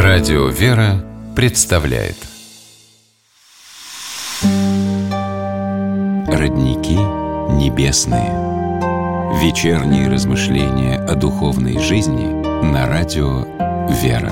Радио «Вера» представляет Родники небесные. Вечерние размышления о духовной жизни на радио «Вера».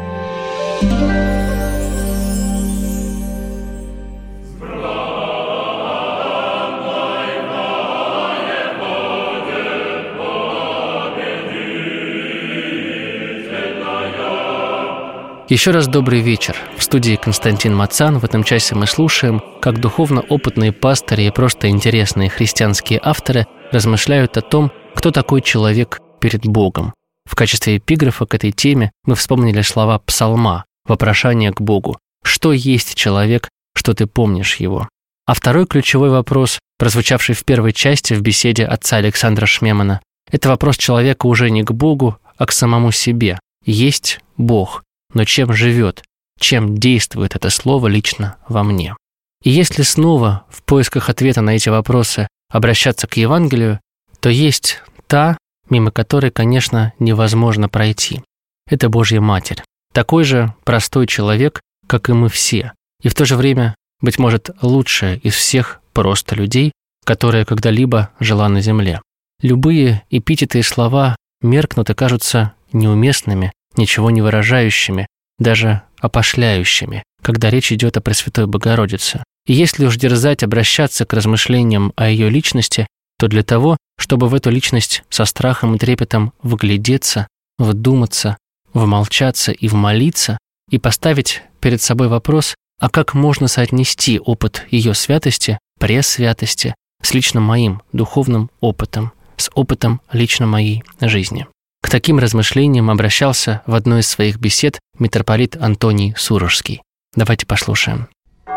Еще раз добрый вечер. В студии Константин Мацан. В этом часе мы слушаем, как духовно опытные пастыри и просто интересные христианские авторы размышляют о том, кто такой человек перед Богом. В качестве эпиграфа к этой теме мы вспомнили слова Псалма, вопрошание к Богу. Что есть человек, что ты помнишь его? А второй ключевой вопрос, прозвучавший в первой части в беседе отца Александра Шмемана, это вопрос человека уже не к Богу, а к самому себе. Есть Бог. Но чем живет, чем действует это слово лично во мне? И если снова в поисках ответа на эти вопросы обращаться к Евангелию, то есть та, мимо которой, конечно, невозможно пройти. Это Божья Матерь. Такой же простой человек, как и мы все. И в то же время, быть может, лучшая из всех просто людей, которая когда-либо жила на земле. Любые эпитеты и слова меркнут и кажутся неуместными, ничего не выражающими, даже опошляющими, когда речь идет о Пресвятой Богородице. И если уж дерзать обращаться к размышлениям о ее личности, то для того, чтобы в эту личность со страхом и трепетом вглядеться, вдуматься, вмолчаться и вмолиться, и поставить перед собой вопрос, а как можно соотнести опыт ее святости, пресвятости, с лично моим духовным опытом, с опытом лично моей жизни. К таким размышлениям обращался в одной из своих бесед митрополит Антоний Сурожский. Давайте послушаем.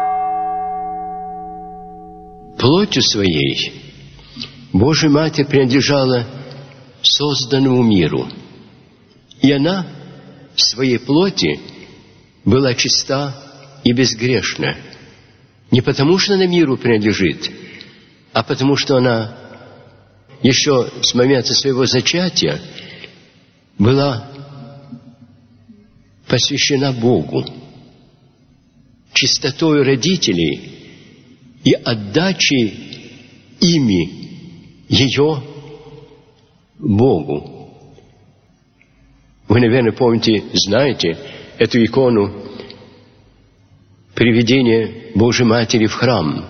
Плотью своей Божья Матерь принадлежала созданному миру, и она в своей плоти была чиста и безгрешна, не потому что она миру принадлежит, а потому что она еще с момента своего зачатия была посвящена Богу, чистотою родителей и отдачей ими ее Богу. Вы, наверное, помните, знаете эту икону приведения Божьей Матери в храм.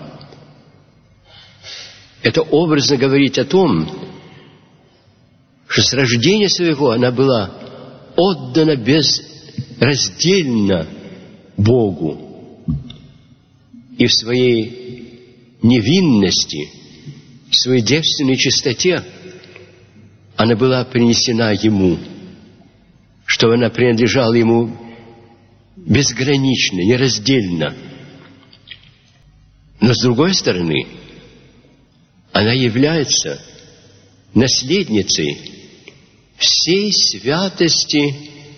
Это образно говорит о том, что с рождения своего она была отдана безраздельно Богу. И в своей невинности, в своей девственной чистоте она была принесена Ему, что она принадлежала Ему безгранично, нераздельно. Но с другой стороны, она является наследницей всей святости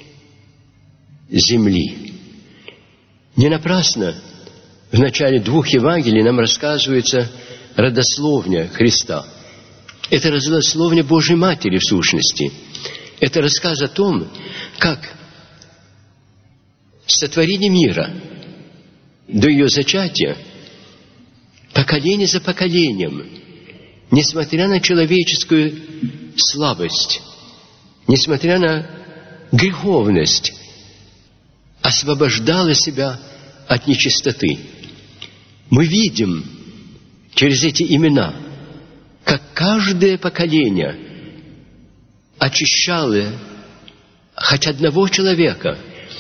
земли. Не напрасно в начале двух Евангелий нам рассказывается родословня Христа. Это родословня Божьей Матери в сущности. Это рассказ о том, как сотворение мира до ее зачатия, поколение за поколением, несмотря на человеческую слабость, несмотря на греховность, освобождала себя от нечистоты. Мы видим через эти имена, как каждое поколение очищало хоть одного человека,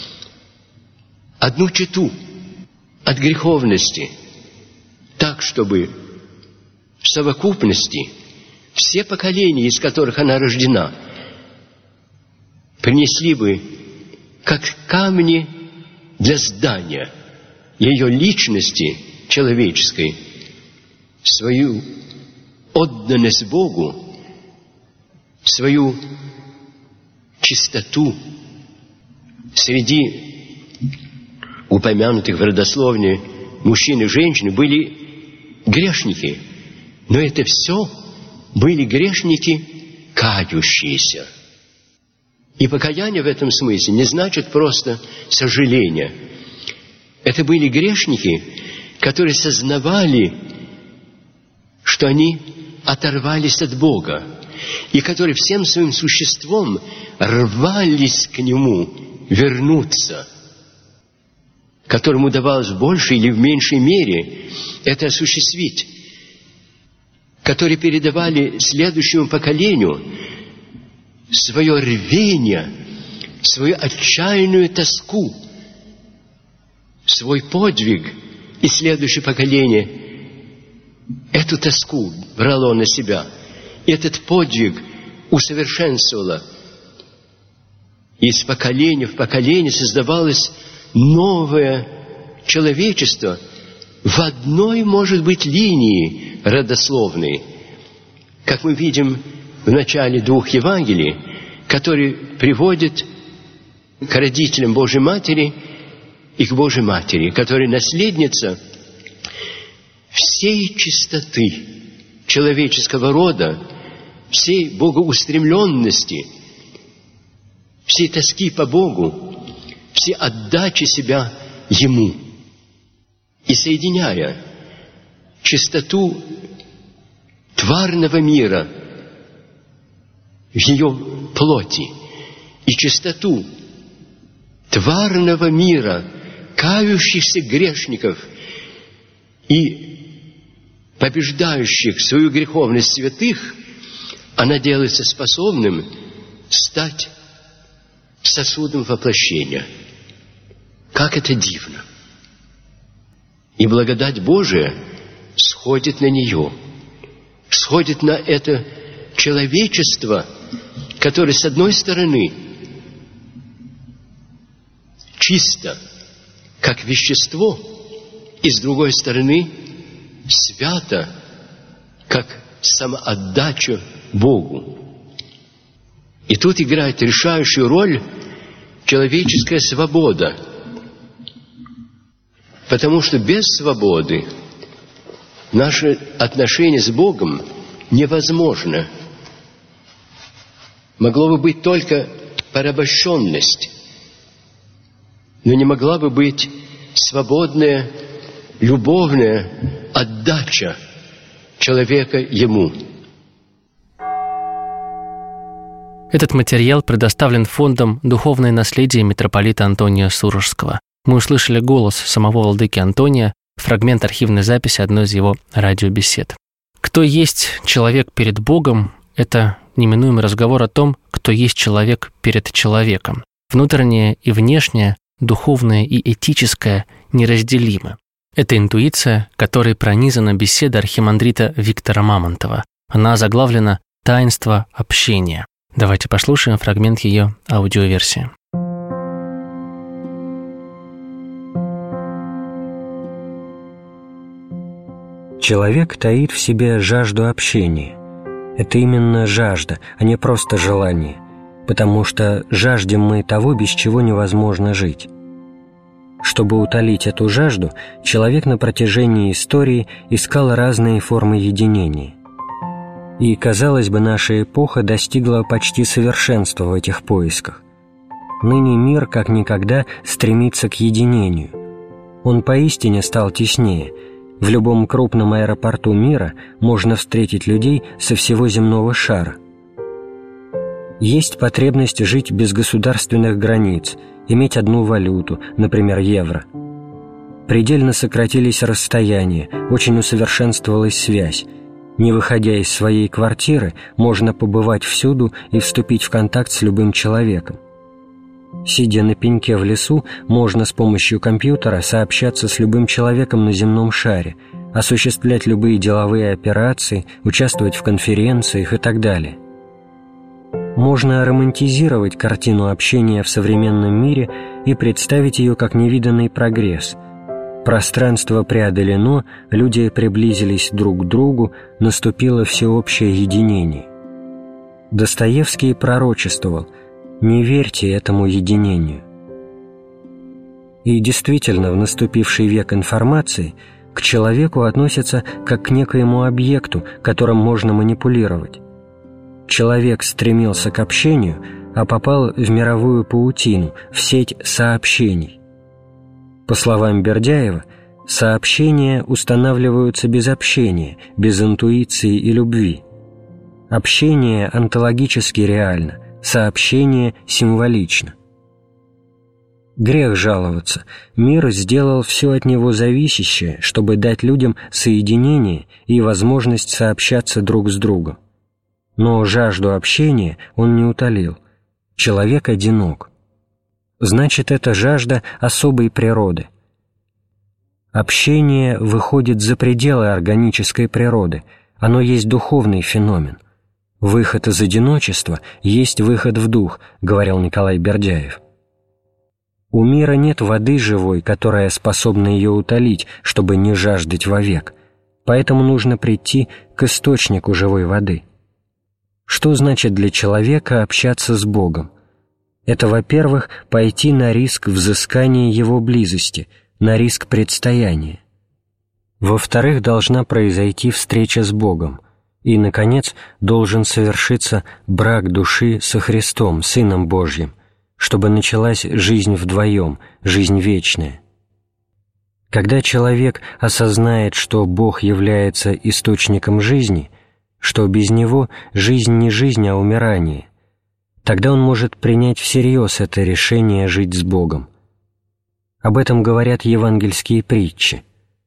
одну чету от греховности, так, чтобы в совокупности все поколения, из которых она рождена, принесли бы, как камни для здания ее личности человеческой, свою отданность Богу, свою чистоту. Среди упомянутых в родословне мужчин и женщин были грешники, но это все были грешники, кающиеся. И покаяние в этом смысле не значит просто сожаление. Это были грешники, которые сознавали, что они оторвались от Бога, и которые всем своим существом рвались к Нему вернуться, которым удавалось в большей или в меньшей мере это осуществить, которые передавали следующему поколению свое рвение, свою отчаянную тоску, свой подвиг, и следующее поколение эту тоску брало на себя, этот подвиг усовершенствовало. Из поколения в поколение создавалось новое человечество в одной, может быть, линии родословной, как мы видим в начале двух Евангелий, которые приводят к родителям Божьей Матери и к Божьей Матери, которая наследница всей чистоты человеческого рода, всей богоустремленности, всей тоски по Богу, всей отдачи себя Ему. И соединяя чистоту тварного мира в ее плоти и чистоту тварного мира, кающихся грешников и побеждающих свою греховность святых, она делается способным стать сосудом воплощения. Как это дивно! И благодать Божия сходит на нее, сходит на это человечество, которое, с одной стороны, чисто, как вещество, и, с другой стороны, свято, как самоотдача Богу. И тут играет решающую роль человеческая свобода, потому что без свободы наше отношение с Богом невозможно. Могло бы быть только порабощенность, но не могла бы быть свободная, любовная отдача человека Ему. Этот материал предоставлен фондом «Духовное наследие» митрополита Антония Сурожского. Мы услышали голос самого владыки Антония, фрагмент архивной записи одной из его радиобесед. Кто есть человек перед Богом – это неминуемый разговор о том, кто есть человек перед человеком. Внутреннее и внешнее, духовное и этическое неразделимы. Это интуиция, которой пронизана беседа архимандрита Виктора Мамонтова. Она озаглавлена «Таинство общения». Давайте послушаем фрагмент ее аудиоверсии. Человек таит в себе жажду общения. Это именно жажда, а не просто желание, потому что жаждем мы того, без чего невозможно жить. Чтобы утолить эту жажду, человек на протяжении истории искал разные формы единения. И, казалось бы, наша эпоха достигла почти совершенства в этих поисках. Ныне мир, как никогда, стремится к единению. Он поистине стал теснее. В любом крупном аэропорту мира можно встретить людей со всего земного шара. Есть потребность жить без государственных границ, иметь одну валюту, например, евро. Предельно сократились расстояния, очень усовершенствовалась связь. Не выходя из своей квартиры, можно побывать всюду и вступить в контакт с любым человеком. Сидя на пеньке в лесу, можно с помощью компьютера сообщаться с любым человеком на земном шаре, осуществлять любые деловые операции, участвовать в конференциях и так далее. Можно романтизировать картину общения в современном мире и представить ее как невиданный прогресс. Пространство преодолено, люди приблизились друг к другу, наступило всеобщее единение. Достоевский пророчествовал: «Не верьте этому единению». И действительно, в наступивший век информации к человеку относятся как к некоему объекту, которым можно манипулировать. Человек стремился к общению, а попал в мировую паутину, в сеть сообщений. По словам Бердяева, сообщения устанавливаются без общения, без интуиции и любви. Общение онтологически реально, сообщение символично. Грех жаловаться. Мир сделал все от него зависящее, чтобы дать людям соединение и возможность сообщаться друг с другом. Но жажду общения он не утолил. Человек одинок. Значит, это жажда особой природы. Общение выходит за пределы органической природы. Оно есть духовный феномен. «Выход из одиночества есть выход в дух», — говорил Николай Бердяев. У мира нет воды живой, которая способна ее утолить, чтобы не жаждать вовек, поэтому нужно прийти к источнику живой воды. Что значит для человека общаться с Богом? Это, во-первых, пойти на риск взыскания Его близости, на риск предстояния. Во-вторых, должна произойти встреча с Богом. И, наконец, должен совершиться брак души со Христом, Сыном Божьим, чтобы началась жизнь вдвоем, жизнь вечная. Когда человек осознает, что Бог является источником жизни, что без Него жизнь не жизнь, а умирание, тогда он может принять всерьез это решение жить с Богом. Об этом говорят евангельские притчи.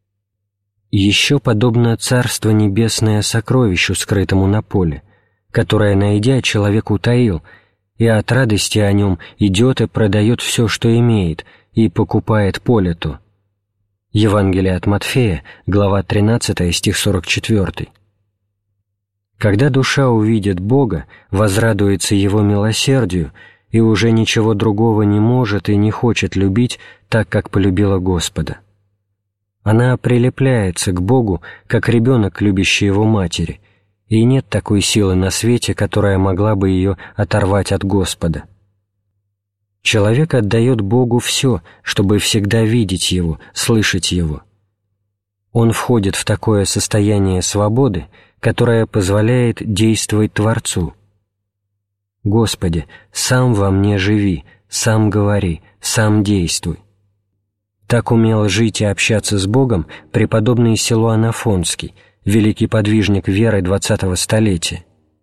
«Еще подобно Царство Небесное сокровищу, скрытому на поле, которое, найдя, человек утаил, и от радости о нем идет и продает все, что имеет, и покупает поле то». Евангелие от Матфея, глава 13, стих 44. Когда душа увидит Бога, возрадуется Его милосердию и уже ничего другого не может и не хочет любить так, как полюбила Господа. Она прилепляется к Богу, как ребенок, любящий его матери, и нет такой силы на свете, которая могла бы ее оторвать от Господа. Человек отдает Богу все, чтобы всегда видеть Его, слышать Его. Он входит в такое состояние свободы, которое позволяет действовать Творцу. «Господи, сам во мне живи, сам говори, сам действуй». Так умел жить и общаться с Богом преподобный Силуан Афонский, великий подвижник веры 20-го столетия.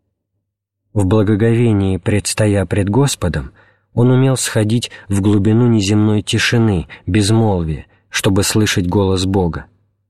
В благоговении, предстоя пред Господом, он умел сходить в глубину неземной тишины, безмолвия, чтобы слышать голос Бога.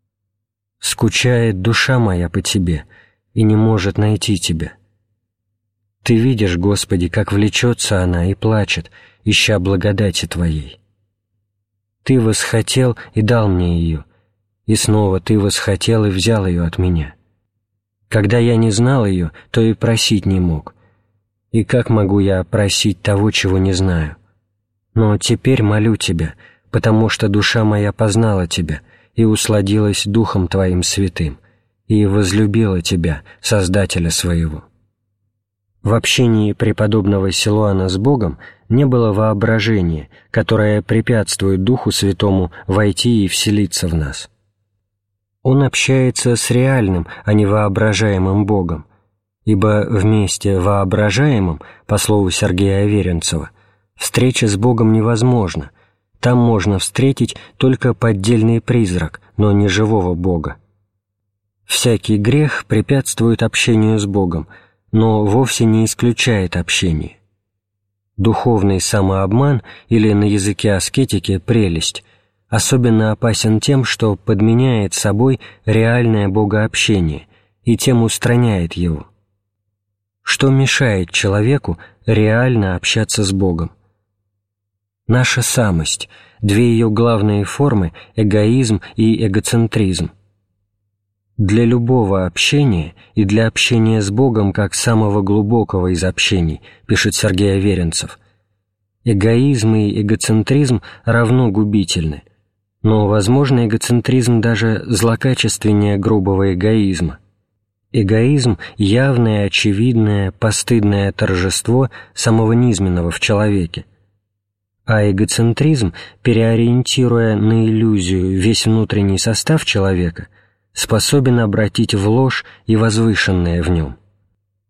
«Скучает душа моя по Тебе и не может найти Тебя. Ты видишь, Господи, как влечется она и плачет, ища благодати Твоей. Ты восхотел и дал мне ее, и снова Ты восхотел и взял ее от меня. Когда я не знал ее, то и просить не мог. И как могу я просить того, чего не знаю? Но теперь молю Тебя, потому что душа моя познала Тебя и усладилась Духом Твоим святым, и возлюбила Тебя, Создателя своего». В общении преподобного Силуана с Богом не было воображения, которое препятствует Духу Святому войти и вселиться в нас. Он общается с реальным, а не воображаемым Богом, ибо вместе воображаемым, по слову Сергея Аверинцева, встреча с Богом невозможна, там можно встретить только поддельный призрак, но не живого Бога. Всякий грех препятствует общению с Богом, но вовсе не исключает общение. Духовный самообман, или на языке аскетики прелесть, особенно опасен тем, что подменяет собой реальное богообщение и тем устраняет его. Что мешает человеку реально общаться с Богом? Наша самость, две ее главные формы – эгоизм и эгоцентризм. Для любого общения и для общения с Богом как самого глубокого из общений, пишет Сергей Аверинцев, эгоизм и эгоцентризм равно губительны, но, возможно, эгоцентризм даже злокачественнее грубого эгоизма. Эгоизм – явное, очевидное, постыдное торжество самого низменного в человеке, а эгоцентризм, переориентируя на иллюзию весь внутренний состав человека, способен обратить в ложь и возвышенное в нем.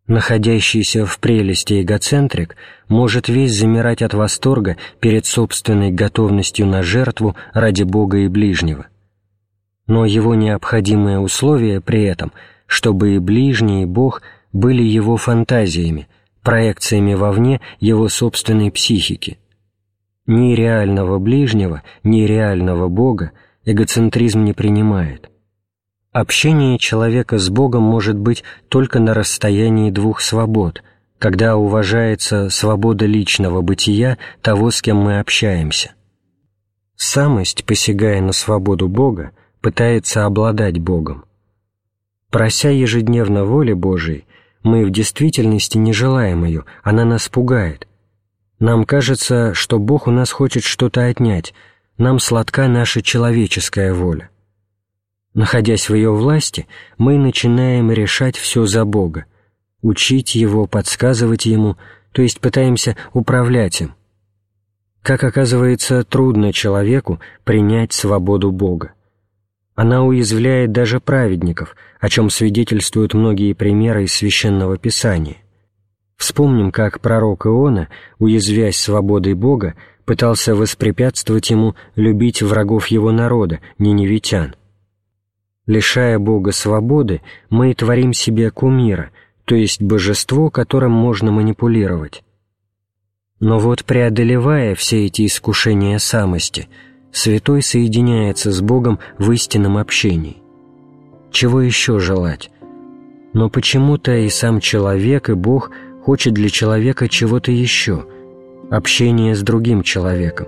Находящийся в прелести эгоцентрик может весь замирать от восторга перед собственной готовностью на жертву ради Бога и ближнего. Но его необходимое условие при этом, чтобы и ближний, и Бог были его фантазиями, проекциями вовне его собственной психики. Ни реального ближнего, ни реального Бога эгоцентризм не принимает. Общение человека с Богом может быть только на расстоянии двух свобод, когда уважается свобода личного бытия того, с кем мы общаемся. Самость, посягая на свободу Бога, пытается обладать Богом. Прося ежедневно воли Божией, мы в действительности не желаем ее, она нас пугает. Нам кажется, что Бог у нас хочет что-то отнять, нам сладка наша человеческая воля. Находясь в ее власти, мы начинаем решать все за Бога, учить Его, подсказывать Ему, то есть пытаемся управлять им. Как оказывается, трудно человеку принять свободу Бога. Она уязвляет даже праведников, о чем свидетельствуют многие примеры из Священного Писания. Вспомним, как пророк Иона, уязвясь свободой Бога, пытался воспрепятствовать ему любить врагов его народа, ниневитян. Лишая Бога свободы, мы творим себе кумира, то есть божество, которым можно манипулировать. Но вот преодолевая все эти искушения самости, святой соединяется с Богом в истинном общении. Чего еще желать? Но почему-то и сам человек, и Бог хочет для человека чего-то еще – общения с другим человеком.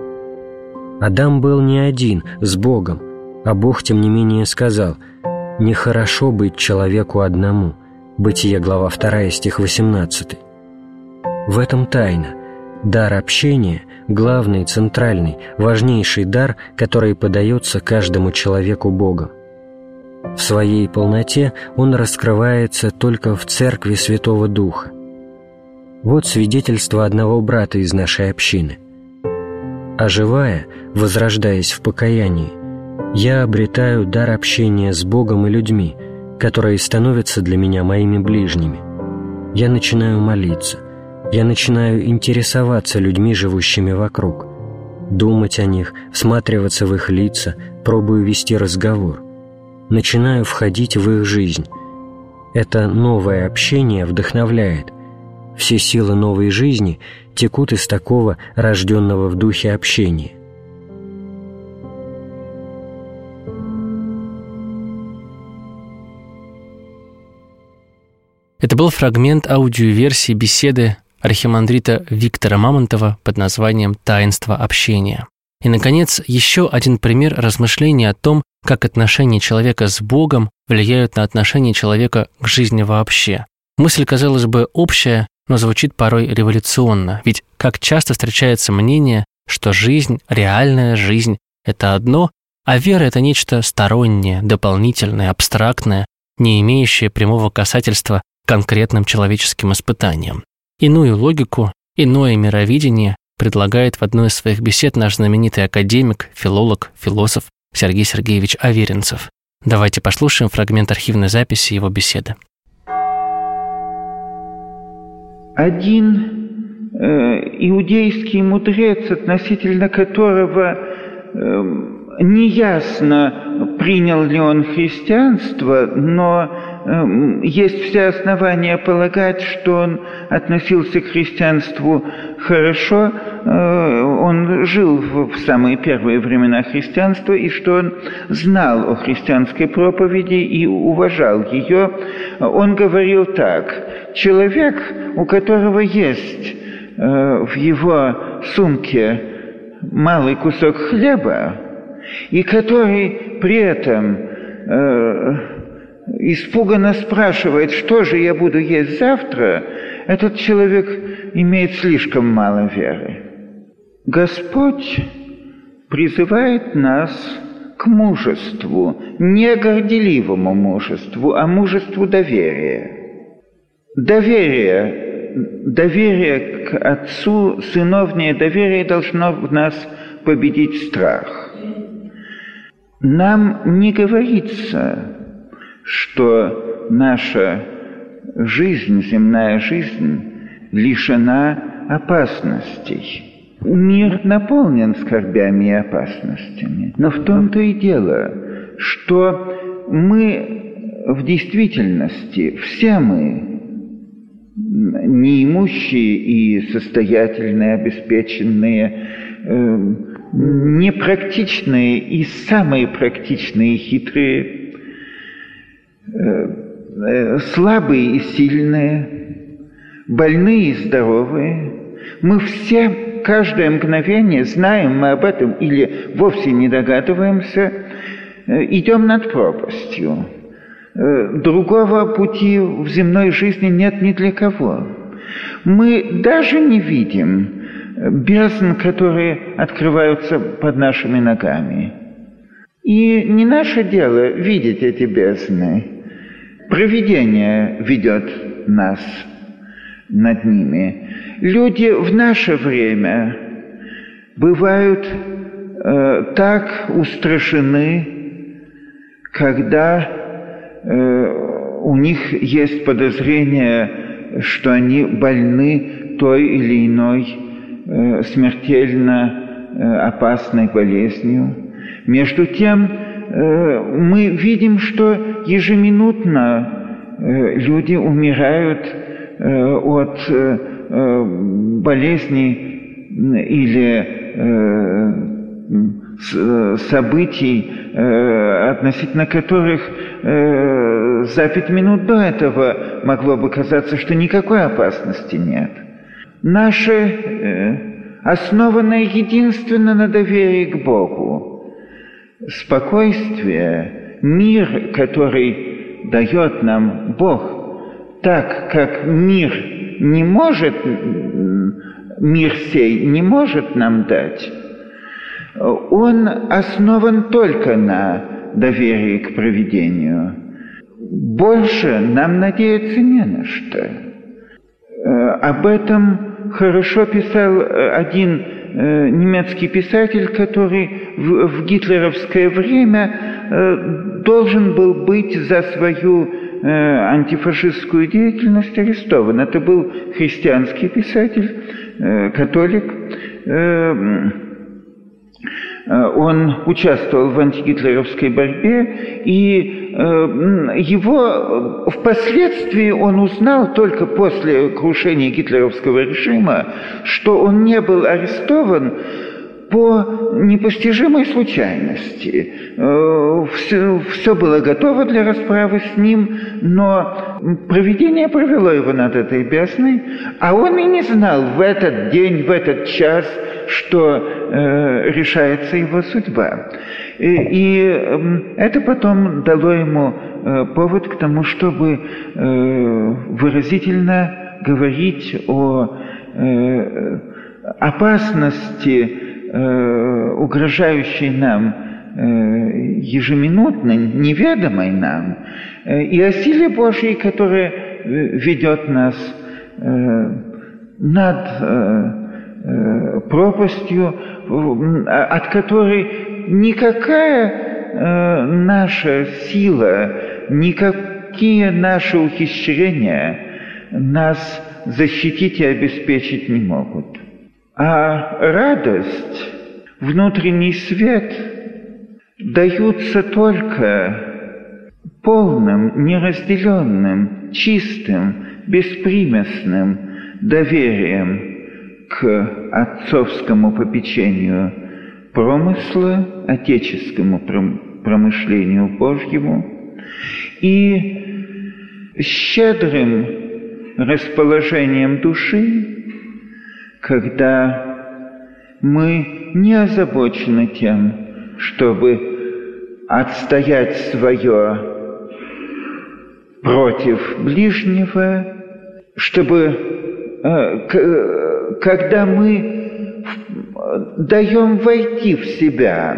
Адам был не один, с Богом, а Бог, тем не менее, сказал: «Нехорошо быть человеку одному». Бытие, глава 2, стих 18. В этом тайна. Дар общения – главный, центральный, важнейший дар, который подается каждому человеку Богом. В своей полноте он раскрывается только в Церкви Святого Духа. Вот свидетельство одного брата из нашей общины. Оживая, возрождаясь в покаянии, я обретаю дар общения с Богом и людьми, которые становятся для меня моими ближними. Я начинаю молиться, я начинаю интересоваться людьми, живущими вокруг, думать о них, всматриваться в их лица, пробую вести разговор. Начинаю входить в их жизнь. Это новое общение вдохновляет. Все силы новой жизни текут из такого рожденного в духе общения. Это был фрагмент аудиоверсии беседы архимандрита Виктора Мамонтова под названием «Таинство общения». И, наконец, еще один пример размышления о том, как отношения человека с Богом влияют на отношение человека к жизни вообще. Мысль, казалось бы, общая, но звучит порой революционно, ведь как часто встречается мнение, что жизнь, реальная жизнь – это одно, а вера – это нечто стороннее, дополнительное, абстрактное, не имеющее прямого касательства к конкретным человеческим испытаниям. Иную логику, иное мировидение предлагает в одной из своих бесед наш знаменитый академик, филолог, философ Сергей Сергеевич Аверинцев. Давайте послушаем фрагмент архивной записи его беседы. Один иудейский мудрец, относительно которого неясно, принял ли он христианство, но есть все основания полагать, что он относился к христианству хорошо, он жил в самые первые времена христианства, и что он знал о христианской проповеди и уважал ее. Он говорил так: человек, у которого есть в его сумке малый кусок хлеба, и который при этом испуганно спрашивает, что же я буду есть завтра, этот человек имеет слишком мало веры. Господь призывает нас к мужеству, не горделивому мужеству, а мужеству доверия. Доверие к Отцу, сыновнее доверие должно в нас победить страх. Нам не говорится, что наша земная жизнь, лишена опасностей. Мир наполнен скорбями и опасностями. Но в том-то и дело, что мы в действительности, все мы, неимущие и состоятельные, обеспеченные, непрактичные и самые практичные и хитрые, слабые и сильные, больные и здоровые, мы все каждое мгновение, знаем мы об этом или вовсе не догадываемся, идем над пропастью. Другого пути в земной жизни нет ни для кого. Мы даже не видим бездн, которые открываются под нашими ногами. И не наше дело видеть эти бездны. Провидение ведет нас над ними. Люди в наше время бывают так устрашены, когда у них есть подозрение, что они больны той или иной смертельно опасной болезнью. Между тем, мы видим, что ежеминутно люди умирают от болезней или событий, относительно которых за 5 минут до этого могло бы казаться, что никакой опасности нет. Наше основанное единственно на доверии к Богу, спокойствие, мир, который дает нам Бог, так как мир сей не может нам дать, он основан только на доверии к провидению. Больше нам надеяться не на что. Об этом хорошо писал один немецкий писатель, который в гитлеровское время должен был быть за свою антифашистскую деятельность арестован. Это был христианский писатель, католик. Он участвовал в антигитлеровской борьбе, и его впоследствии он узнал только после крушения гитлеровского режима, что он не был арестован по непостижимой случайности. Все было готово для расправы с ним, но провидение провело его над этой бездной, а он и не знал в этот день, в этот час, что решается его судьба. И это потом дало ему повод к тому, чтобы выразительно говорить о опасности, угрожающей нам ежеминутно, неведомой нам, и о силе Божьей, которая ведет нас над пропастью, от которой никакая наша сила, никакие наши ухищрения нас защитить и обеспечить не могут. А радость, внутренний свет даются только полным, неразделенным, чистым, беспримесным доверием к отцовскому попечению промысла, отеческому промышлению Божьему и щедрым расположением души, когда мы не озабочены тем, чтобы отстоять свое против ближнего, чтобы, когда мы даем войти в себя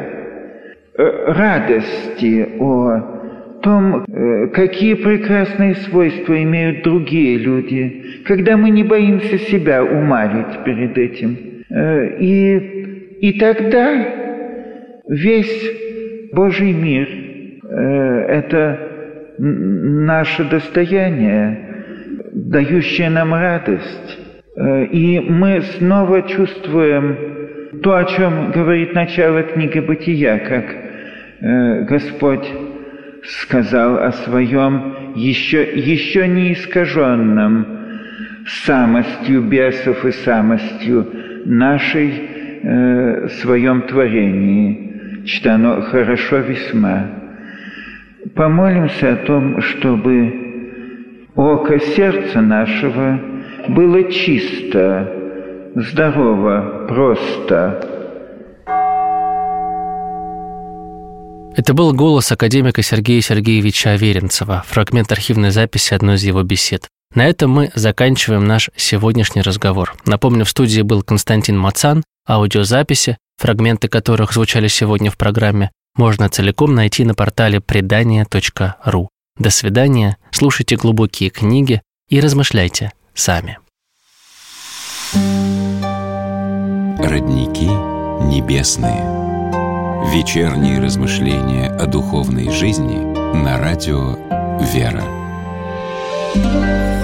радости о том, какие прекрасные свойства имеют другие люди, когда мы не боимся себя умалить перед этим. И тогда весь Божий мир – это наше достояние, дающее нам радость. И мы снова чувствуем то, о чем говорит начало книги «Бытия», как Господь сказал о своем еще не искаженном самостью бесов и самостью нашей своем творении, что оно хорошо весьма. Помолимся о том, чтобы око сердца нашего было чисто, здорово, просто. Это был голос академика Сергея Сергеевича Аверинцева, фрагмент архивной записи одной из его бесед. На этом мы заканчиваем наш сегодняшний разговор. Напомню, в студии был Константин Мацан. Аудиозаписи, фрагменты которых звучали сегодня в программе, можно целиком найти на портале предания.ру. До свидания, слушайте глубокие книги и размышляйте сами. Родники небесные. Вечерние размышления о духовной жизни на радио «Вера».